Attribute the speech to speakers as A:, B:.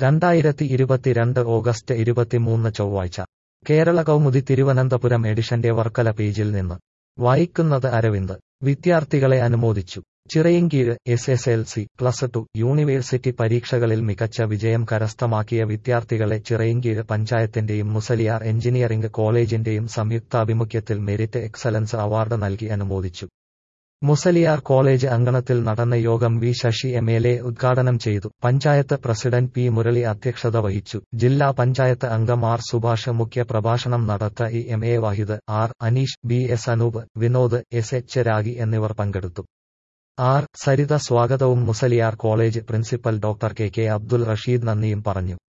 A: 2022 August 23 ചൊവ്വാഴ്ച കേരള കൗമുദി തിരുവനന്തപുരം എഡിഷന്റെ വർക്കല പേജിൽ നിന്ന് വായിക്കുന്നത് അരവിന്ദ്. വിദ്യാർത്ഥികളെ അനുമോദിച്ചു. ചിറയിൻകീഴ് SSLC, +2, യൂണിവേഴ്സിറ്റി പരീക്ഷകളിൽ മികച്ച വിജയം കരസ്ഥമാക്കിയ വിദ്യാർത്ഥികളെ ചിറയിൻകീഴ് പഞ്ചായത്തിന്റെയും മുസലിയാർ എഞ്ചിനീയറിംഗ് കോളേജിന്റെയും സംയുക്താഭിമുഖ്യത്തിൽ മെരിറ്റ് എക്സലൻസ് അവാർഡ് നൽകി അനുമോദിച്ചു. മുസലിയാർ കോളേജ് അങ്കണത്തിൽ നടന്ന യോഗം വി. ശശി MLA ഉദ്ഘാടനം ചെയ്തു. Panchayat president P. മുരളി അധ്യക്ഷത വഹിച്ചു. ജില്ലാ പഞ്ചായത്ത് അംഗം R. സുഭാഷ് മുഖ്യ പ്രഭാഷണം നടത്തി. MA വാഹിദ്, R. Aneesh, BS Anoop, Vinod, SH ragi എന്നിവർ പങ്കെടുത്തു. R. സരിത സ്വാഗതവും Musaliar college principal doctor KK Abdul Rasheed നന്ദിയും പറഞ്ഞു.